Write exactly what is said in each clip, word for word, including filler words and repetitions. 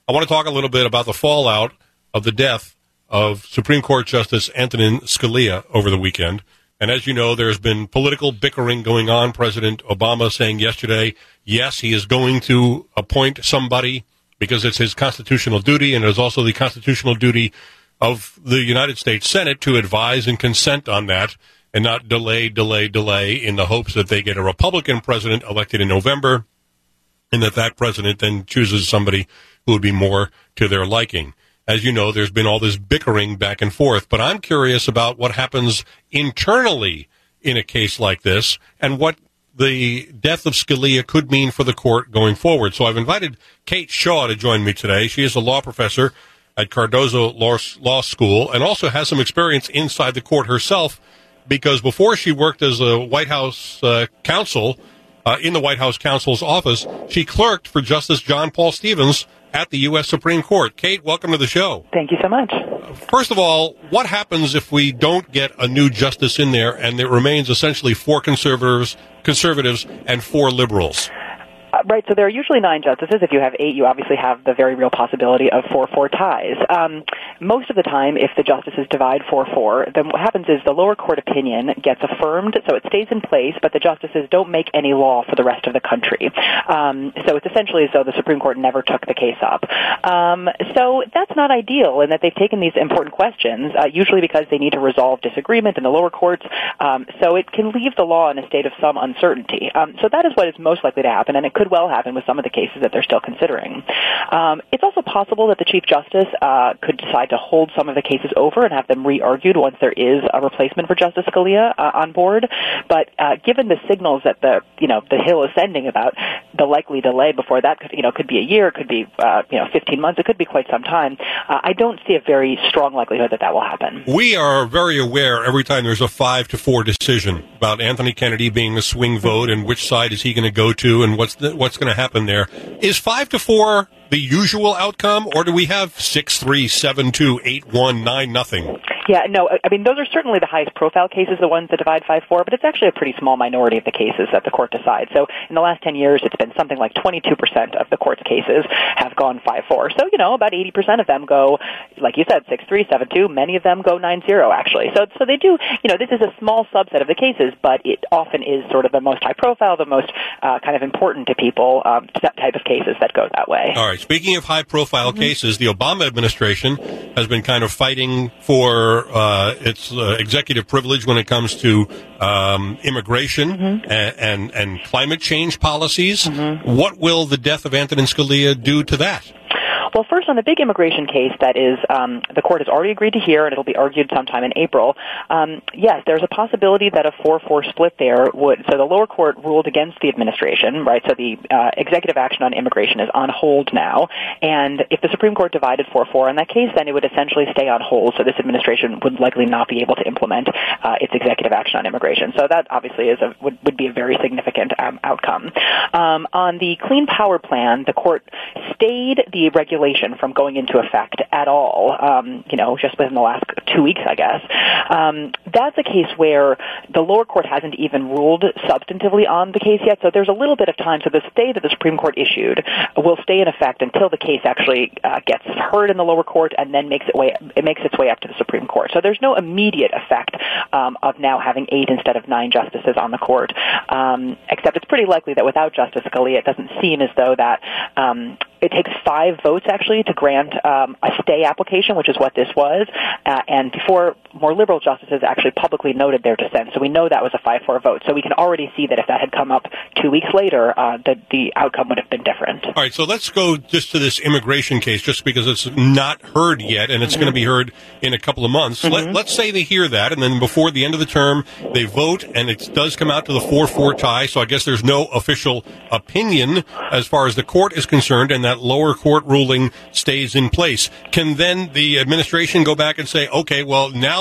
I want to talk a little bit about the fallout of the death of Supreme Court Justice Antonin Scalia over the weekend. And as you know, there's been political bickering going on. President Obama saying yesterday, yes, he is going to appoint somebody because it's his constitutional duty, and it is also the constitutional duty of the United States Senate to advise and consent on that and not delay, delay, delay in the hopes that they get a Republican president elected in November and that that president then chooses somebody who would be more to their liking. As you know, there's been all this bickering back and forth, but I'm curious about what happens internally in a case like this and what the death of Scalia could mean for the court going forward. So I've invited Kate Shaw to join me today. She is a law professor at Cardozo Law, Law School and also has some experience inside the court herself because before she worked as a White House uh, counsel, uh, in the White House counsel's office, she clerked for Justice John Paul Stevens at the U S Supreme Court. Kate, welcome to the show. Thank you so much. First of all, what happens if we don't get a new justice in there and it remains essentially four conservatives, conservatives and four liberals? Uh, right, so there are usually nine justices. If you have eight, you obviously have the very real possibility of four four ties. Um, most of the time, if the justices divide four four, then what happens is the lower court opinion gets affirmed, so it stays in place, but the justices don't make any law for the rest of the country. Um, so it's essentially as though the Supreme Court never took the case up. Um, so that's not ideal in that they've taken these important questions, uh, usually because they need to resolve disagreement in the lower courts, um, so it can leave the law in a state of some uncertainty. Um, so that is what is most likely to happen, and it could well happen with some of the cases that they're still considering. Um, it's also possible that the Chief Justice uh, could decide to hold some of the cases over and have them re-argued once there is a replacement for Justice Scalia uh, on board. But uh, given the signals that the you know the Hill is sending about the likely delay before that, could, you know, could be a year, could be uh, you know fifteen months, it could be quite some time. Uh, I don't see a very strong likelihood that that will happen. We are very aware every time there's a five to four decision about Anthony Kennedy being the swing vote and which side is he going to go to and what's the, what's going to happen there. Is five to four the usual outcome, or do we have six three, seven two, eight one, nine nothing? Yeah, no, I mean, those are certainly the highest profile cases, the ones that divide five four, but it's actually a pretty small minority of the cases that the court decides. So in the last ten years, it's been something like twenty-two percent of the court's cases have gone five four. So, you know, about eighty percent of them go, like you said, six three, seven two. Many of them go nine zero, actually. So, so they do, you know, this is a small subset of the cases, but it often is sort of the most high profile, the most uh, kind of important to people, um, that type of cases that go that way. All right. Speaking of high profile mm-hmm. cases, the Obama administration has been kind of fighting for Uh, its uh, executive privilege when it comes to um, immigration mm-hmm. and, and, and climate change policies. Mm-hmm. What will the death of Antonin Scalia do to that? Well, first, on the big immigration case that is um, the court has already agreed to hear, and it'll be argued sometime in April, um, yes, there's a possibility that a four four split there would, so the lower court ruled against the administration, right, so the uh, executive action on immigration is on hold now, and if the Supreme Court divided four four on that case, then it would essentially stay on hold, so this administration would likely not be able to implement uh, its executive action on immigration. So that obviously is a, would, would be a very significant um, outcome. Um, on the Clean Power Plan, the court stayed the regulation from going into effect at all, um, you know, just within the last two weeks, I guess. Um, that's a case where the lower court hasn't even ruled substantively on the case yet, so there's a little bit of time. So the stay that the Supreme Court issued will stay in effect until the case actually uh, gets heard in the lower court and then makes it way it makes its way up to the Supreme Court. So there's no immediate effect um, of now having eight instead of nine justices on the court, um, except it's pretty likely that without Justice Scalia, it doesn't seem as though that um, it takes five votes, actually, to grant um, a stay application, which is what this was. Uh, and before, more liberal justices actually publicly noted their dissent. So we know that was a five four vote. So we can already see that if that had come up two weeks later, uh, the, the outcome would have been different. All right, so let's go just to this immigration case, just because it's not heard yet, and it's mm-hmm. going to be heard in a couple of months. Mm-hmm. Let, let's say they hear that, and then before the end of the term, they vote, and it does come out to the four four tie. So I guess there's no official opinion as far as the court is concerned, and that lower court ruling stays in place. Can then the administration go back and say, okay, well, now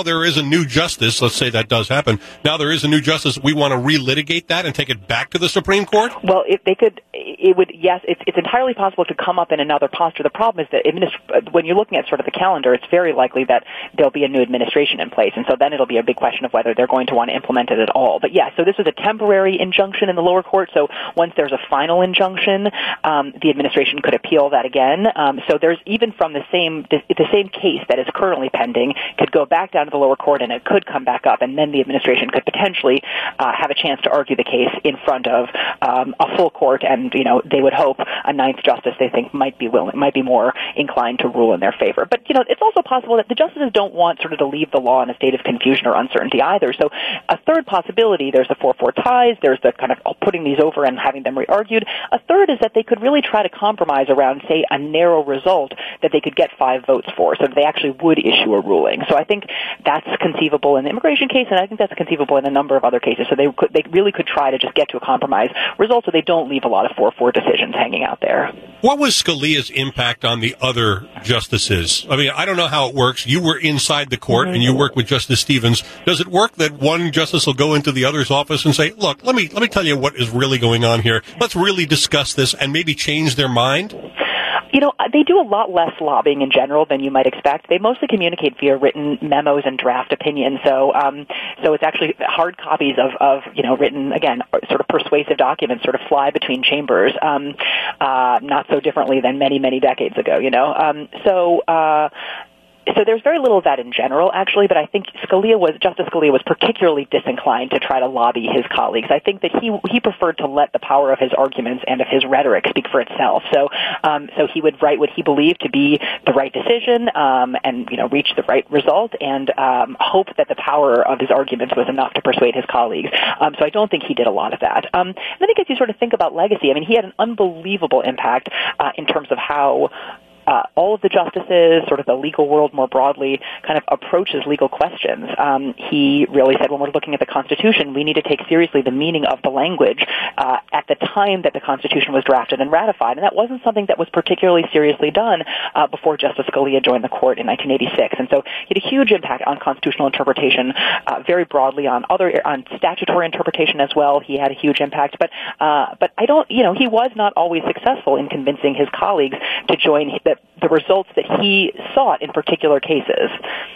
there is a new justice. Let's say that does happen. Now there is a new justice. We want to relitigate that and take it back to the Supreme Court? Well, if they could, it would, yes, it's, it's entirely possible to come up in another posture. The problem is that administ- when you're looking at sort of the calendar, it's very likely that there'll be a new administration in place. And so then it'll be a big question of whether they're going to want to implement it at all. But yeah, so this was a temporary injunction in the lower court. So once there's a final injunction, um, the administration could appeal that again. Um, so there's even from the same, the, the same case that is currently pending could go back down to the lower court and it could come back up. And then the administration could potentially uh, have a chance to argue the case in front of um, a full court. And, you know, they would hope a ninth justice they think might be willing, might be more inclined to rule in their favor. But, you know, it's also possible that the justices don't want sort of to leave the law in a state of confusion or uncertainty either. So a third possibility, there's the four four ties, there's the kind of putting these over and having them re-argued. A third is that they could really try to compromise around, say, a narrow result that they could get five votes for, so that they actually would issue a ruling. So I think that's conceivable in the immigration case, and I think that's conceivable in a number of other cases. So they could, they really could try to just get to a compromise result so they don't leave a lot of four four decisions hanging out there. What was Scalia's impact on the other justices? I mean, I don't know how it works. You were inside the court, mm-hmm. and you worked with Justice Stevens. Does it work that one justice will go into the other's office and say, look, let me let me tell you what is really going on here. Let's really discuss this and maybe change their mind? You know, they do a lot less lobbying in general than you might expect. They mostly communicate via written memos and draft opinions. So, um, so it's actually hard copies of, of, you know, written, again, sort of persuasive documents sort of fly between chambers, um, uh, not so differently than many, many decades ago, you know. Um, so, uh, So there's very little of that in general, actually, but I think Scalia was, Justice Scalia was particularly disinclined to try to lobby his colleagues. I think that he he preferred to let the power of his arguments and of his rhetoric speak for itself. So um, so he would write what he believed to be the right decision um, and, you know, reach the right result and um, hope that the power of his arguments was enough to persuade his colleagues. Um, so I don't think he did a lot of that. Um, and I think as you sort of think about legacy, I mean, he had an unbelievable impact uh, in terms of how Uh, all of the justices, sort of the legal world more broadly, kind of approaches legal questions. Um, he really said when we're looking at the Constitution, we need to take seriously the meaning of the language uh, at the time that the Constitution was drafted and ratified. And that wasn't something that was particularly seriously done uh, before Justice Scalia joined the court in nineteen eighty-six. And so he had a huge impact on constitutional interpretation, uh, very broadly on other on statutory interpretation as well. He had a huge impact. But uh, but I don't, you know, he was not always successful in convincing his colleagues to join the the results that he sought in particular cases.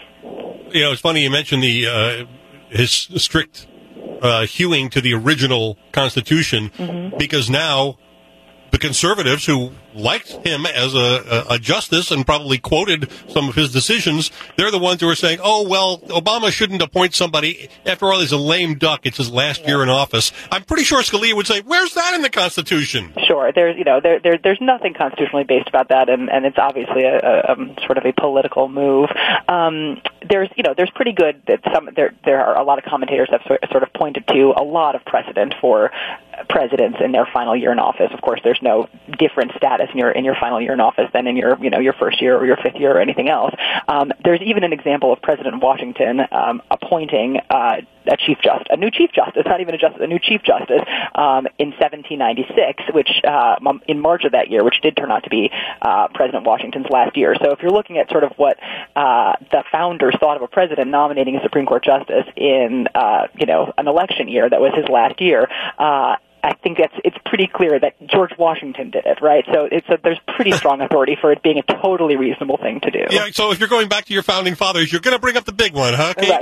You know, it's funny you mentioned the uh, his strict uh, hewing to the original Constitution, mm-hmm. because now the conservatives who liked him as a, a, a justice and probably quoted some of his decisions, they're the ones who are saying, oh, well, Obama shouldn't appoint somebody. After all, he's a lame duck. It's his last yeah. year in office. I'm pretty sure Scalia would say, where's that in the Constitution? Sure. There's, you know, there, there there's nothing constitutionally based about that, and, and it's obviously a, a, a sort of a political move. Um, there's, you know, there's pretty good that some, there, there are a lot of commentators have sort of pointed to a lot of precedent for presidents in their final year in office. Of course, there's no different status in your in your final year in office than in your you know your first year or your fifth year or anything else. Um, there's even an example of President Washington um, appointing uh, a chief justice, a new chief justice, not even a justice, a new chief justice um, in seventeen ninety-six, which uh, in March of that year, which did turn out to be uh, President Washington's last year. So if you're looking at sort of what uh, the founders thought of a president nominating a Supreme Court justice in uh, you know an election year that was his last year. Uh, I think that's it's pretty clear that George Washington did it, right? So it's a, there's pretty strong authority for it being a totally reasonable thing to do. Yeah. So if you're going back to your founding fathers, you're going to bring up the big one, huh, Kate?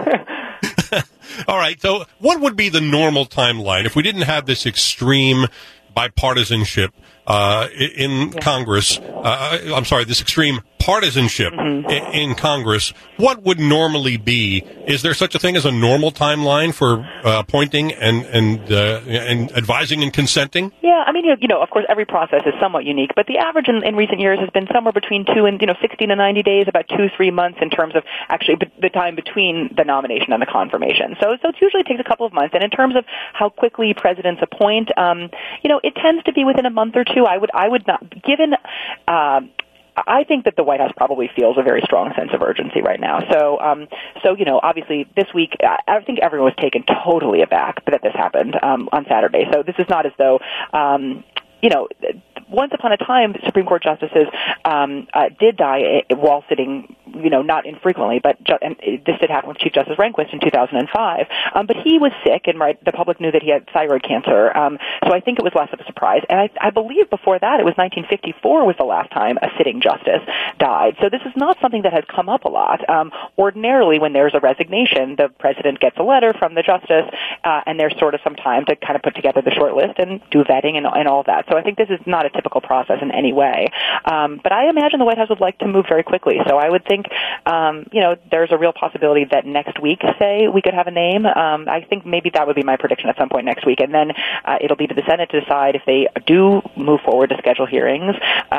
Right. All right. So what would be the normal timeline if we didn't have this extreme bipartisanship uh, in yeah. Congress? Uh, I'm sorry, this extreme partisanship mm-hmm. in, in Congress. What would normally be? Is there such a thing as a normal timeline for uh, appointing and and uh, and advising and consenting? Yeah, I mean, you know, of course, every process is somewhat unique, but the average in, in recent years has been somewhere between two and you know sixty to ninety days, about two three months in terms of actually the time between the nomination and the confirmation. So, so it usually takes a couple of months. And in terms of how quickly presidents appoint, um, you know, it tends to be within a month or two. I would I would not given. Uh, I think that the White House probably feels a very strong sense of urgency right now. So, um, so you know, obviously this week, I think everyone was taken totally aback that this happened um, on Saturday. So this is not as though, um, you know, once upon a time, Supreme Court justices um, uh, did die while sitting you know, not infrequently, but ju- and this did happen with Chief Justice Rehnquist in two thousand five. Um, but he was sick, and right, the public knew that he had thyroid cancer. Um, so I think it was less of a surprise. And I, I believe before that, it was nineteen fifty-four was the last time a sitting justice died. So this is not something that has come up a lot. Um, ordinarily, when there's a resignation, the president gets a letter from the justice, uh, and there's sort of some time to kind of put together the short list and do vetting and, and all that. So I think this is not a typical process in any way. Um, but I imagine the White House would like to move very quickly. So I would think, um, you know, there's a real possibility that next week, say, we could have a name. Um, I think maybe that would be my prediction at some point next week. And then uh, it'll be to the Senate to decide if they do move forward to schedule hearings.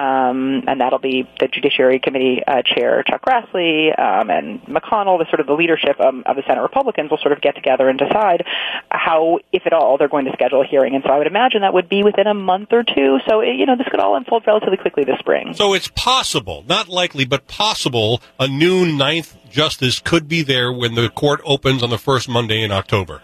Um, and that'll be the Judiciary Committee uh, Chair Chuck Grassley um, and McConnell, the sort of the leadership um, of the Senate Republicans will sort of get together and decide how, if at all, they're going to schedule a hearing. And so I would imagine that would be within a month or two. So, you know, this could all unfold relatively quickly this spring. So it's possible, not likely, but possible, a new ninth justice could be there when the court opens on the first Monday in October.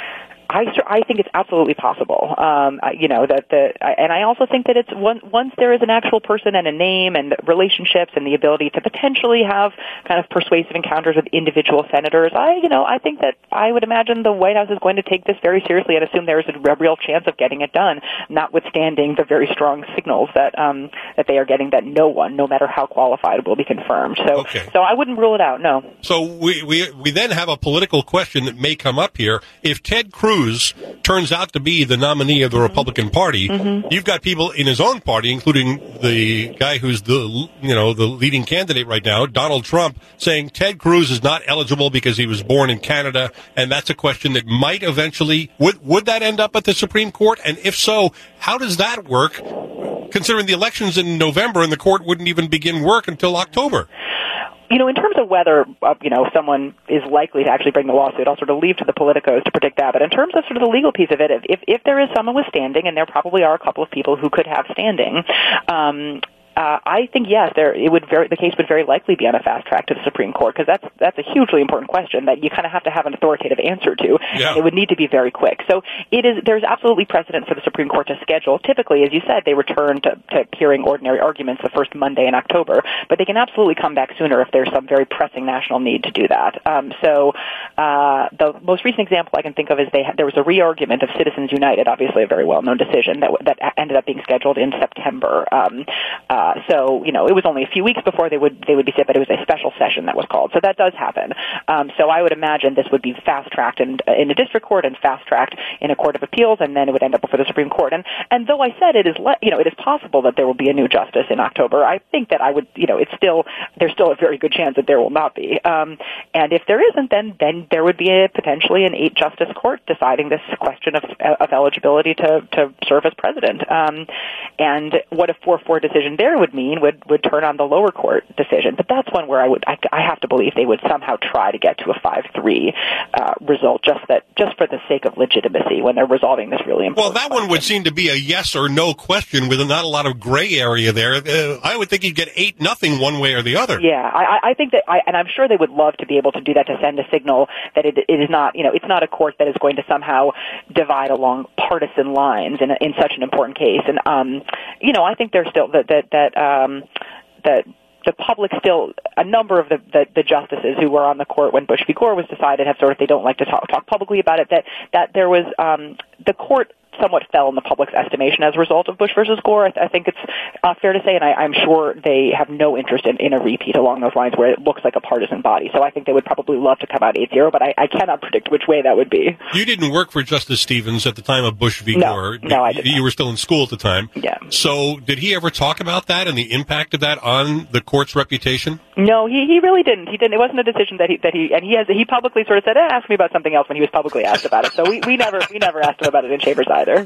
I, I think it's absolutely possible. Um, you know that the, and I also think that it's one, once there is an actual person and a name and relationships and the ability to potentially have kind of persuasive encounters with individual senators. I, you know, I think that I would imagine the White House is going to take this very seriously and assume there is a real chance of getting it done, notwithstanding the very strong signals that um, that they are getting that no one, no matter how qualified, will be confirmed. So, okay. so I wouldn't rule it out. No. So we we we then have a political question that may come up here. If Ted Cruz turns out to be the nominee of the Republican Party, mm-hmm. you've got people in his own party, including the guy who's the you know the leading candidate right now, Donald Trump, saying Ted Cruz is not eligible because he was born in Canada, and that's a question that might eventually would would that end up at the Supreme Court, and if so, how does that work? Considering the elections in November and the court wouldn't even begin work until October. You know, in terms of whether, uh, you know, someone is likely to actually bring the lawsuit, I'll sort of leave to the politicos to predict that. But in terms of sort of the legal piece of it, if, if there is someone with standing, and there probably are a couple of people who could have standing, um, Uh, I think yes, there it would very, the case would very likely be on a fast track to the Supreme Court, because that's that's a hugely important question that you kind of have to have an authoritative answer to. Yeah. And it would need to be very quick. So it is there's absolutely precedent for the Supreme Court to schedule. Typically, as you said, they return to, to hearing ordinary arguments the first Monday in October, but they can absolutely come back sooner if there's some very pressing national need to do that. Um, so uh, the most recent example I can think of is they had, there was a re-argument of Citizens United, obviously a very well-known decision that that ended up being scheduled in September. Um, uh, Uh, so, you know, it was only a few weeks before they would they would be set, but it was a special session that was called. So that does happen. Um, so I would imagine this would be fast-tracked in, in a district court and fast-tracked in a court of appeals, and then it would end up before the Supreme Court. And and though I said it is, le- you know, it is possible that there will be a new justice in October, I think that I would, you know, it's still, there's still a very good chance that there will not be. Um, and if there isn't, then then there would be a, potentially an eight-justice court deciding this question of, of eligibility to, to serve as president. Um, and what a four four decision there would mean would, would turn on the lower court decision. But that's one where I would I, I have to believe they would somehow try to get to a five three uh, result just that just for the sake of legitimacy when they're resolving this really important Well, that question. one would seem to be a yes or no question with not a lot of gray area there. Uh, I would think you'd get eight nothing one way or the other. Yeah, I, I think that, I, and I'm sure they would love to be able to do that to send a signal that it, it is not, you know, it's not a court that is going to somehow divide along partisan lines in, in such an important case. And, um, you know, I think there's still that, that, that, um, that the public still, a number of the, the, the justices who were on the court when Bush v. Gore was decided have sort of, they don't like to talk, talk publicly about it, that, that there was, um, the court somewhat fell in the public's estimation as a result of Bush versus Gore. I, th- I think it's uh, fair to say, and I, I'm sure they have no interest in, in a repeat along those lines where it looks like a partisan body. So I think they would probably love to come out eight zero, but I, I cannot predict which way that would be. You didn't work for Justice Stevens at the time of Bush v. No, Gore. no, I did not. You were still in school at the time. Yeah. So did he ever talk about that and the impact of that on the court's reputation? No, he, he really didn't. He didn't. It wasn't a decision that he that he and he has he publicly sort of said, eh, "Ask me about something else" when he was publicly asked about it. So we, we never we never asked him about it in chambers either.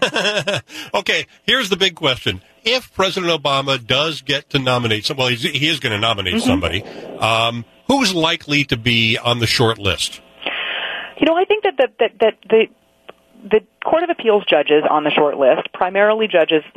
Okay, here's the big question: if President Obama does get to nominate some, well, he's, he is going to nominate mm-hmm. somebody. Um, who's likely to be on the short list? You know, I think that that that, that the the Court of Appeals judges on the short list, primarily judges, not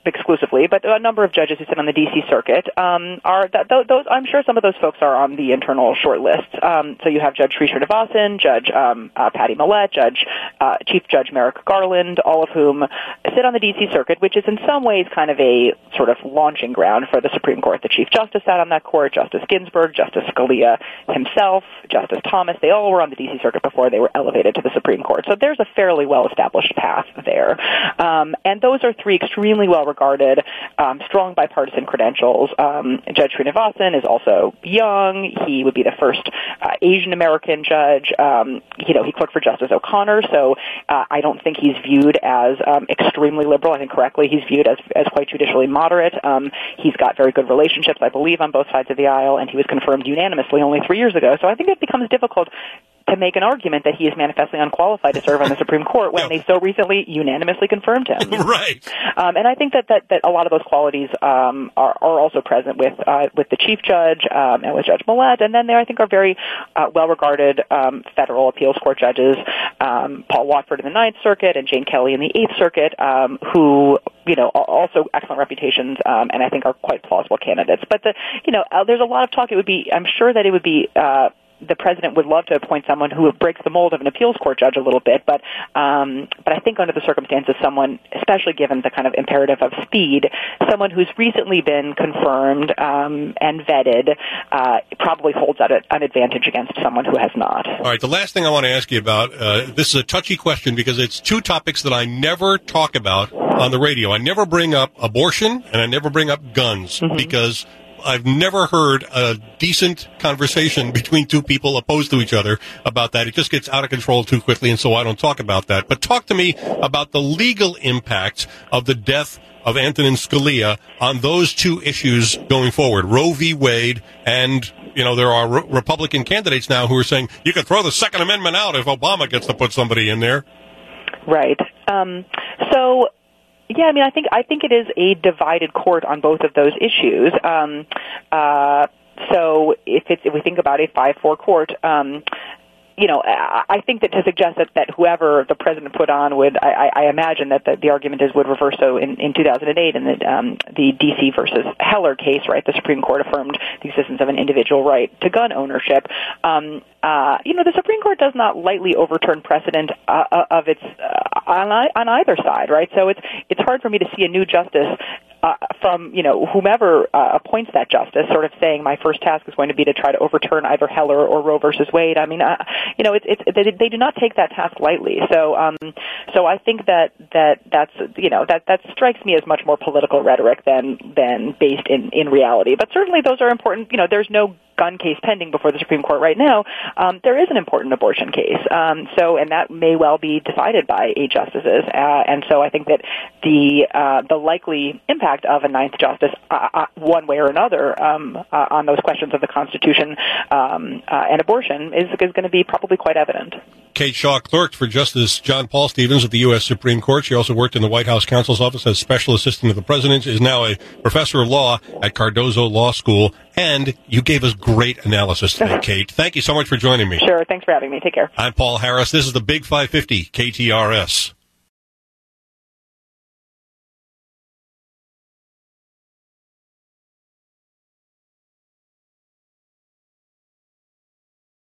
exclusively, but a number of judges who sit on the D C Circuit um, are that those. I'm sure some of those folks are on the internal short list. Um, so you have Judge Sri Srinivasan, Judge um, uh, Patty Millett, Judge uh, Chief Judge Merrick Garland, all of whom sit on the D C Circuit, which is in some ways kind of a sort of launching ground for the Supreme Court. The Chief Justice sat on that court, Justice Ginsburg, Justice Scalia himself, Justice Thomas. They all were on the D C Circuit before they were elevated to the Supreme Court. So there's a fairly well-established path there. Um, and those are three extremely well-regarded, um, strong bipartisan credentials. Um, Judge Srinivasan is also young. He would be the first uh, Asian-American judge. Um, you know, he clerked for Justice O'Connor, so uh, I don't think he's viewed as um, extremely liberal. I think correctly he's viewed as, as quite judicially moderate. Um, he's got very good relationships, I believe, on both sides of the aisle, and he was confirmed unanimously only three years ago. So I think it becomes difficult to make an argument that he is manifestly unqualified to serve on the Supreme Court when yeah. they so recently unanimously confirmed him. Right. Um, and I think that, that, that a lot of those qualities um, are, are also present with uh, with the Chief Judge um, and with Judge Millett. And then there, I think, are very uh, well-regarded um, federal appeals court judges, um, Paul Watford in the Ninth Circuit and Jane Kelly in the Eighth Circuit, um, who, you know, are also excellent reputations um, and I think are quite plausible candidates. But, the, you know, uh, there's a lot of talk. It would be, I'm sure that it would be uh, the president would love to appoint someone who breaks the mold of an appeals court judge a little bit, but um, but I think under the circumstances, someone, especially given the kind of imperative of speed, someone who's recently been confirmed um, and vetted uh, probably holds out an advantage against someone who has not. All right, the last thing I want to ask you about, uh, this is a touchy question because it's two topics that I never talk about on the radio. I never bring up abortion and I never bring up guns mm-hmm. because I've never heard a decent conversation between two people opposed to each other about that. It just gets out of control too quickly, and so I don't talk about that. But talk to me about the legal impact of the death of Antonin Scalia on those two issues going forward, Roe v. Wade, and, you know, there are re- Republican candidates now who are saying you could throw the Second Amendment out if Obama gets to put somebody in there. Right. Um, so... Yeah, I mean, I think I think it is a divided court on both of those issues. Um, uh, so if it's if we think about a five four court, um, you know, I think that to suggest that, that whoever the president put on would, I, I imagine that the, the argument is would reverse so in, in two thousand eight in the, um, the D C versus Heller case, right? The Supreme Court affirmed the existence of an individual right to gun ownership. Um, uh, you know, the Supreme Court does not lightly overturn precedent uh, of its uh, on, on either side, right? So it's it's hard for me to see a new justice Uh, from, you know, whomever uh, appoints that justice, sort of saying my first task is going to be to try to overturn either Heller or Roe versus Wade. I mean, uh, you know, it's, it's, they, they do not take that task lightly. So, um, so I think that, that that's, you know, that, that strikes me as much more political rhetoric than, than based in, in reality. But certainly those are important. You know, there's no gun case pending before the Supreme Court right now. Um, there is an important abortion case. Um, so, and that may well be decided by eight justices. Uh, and so I think that the, uh, the likely impact of a ninth justice, uh, uh, one way or another, um, uh, on those questions of the Constitution um, uh, and abortion is, is going to be probably quite evident. Kate Shaw clerked for Justice John Paul Stevens at the U S Supreme Court. She also worked in the White House counsel's office as special assistant to the president, is now a professor of law at Cardozo Law School, and you gave us great analysis today, Kate. Thank you so much for joining me. Sure. Thanks for having me. Take care. I'm Paul Harris. This is the Big five fifty K T R S.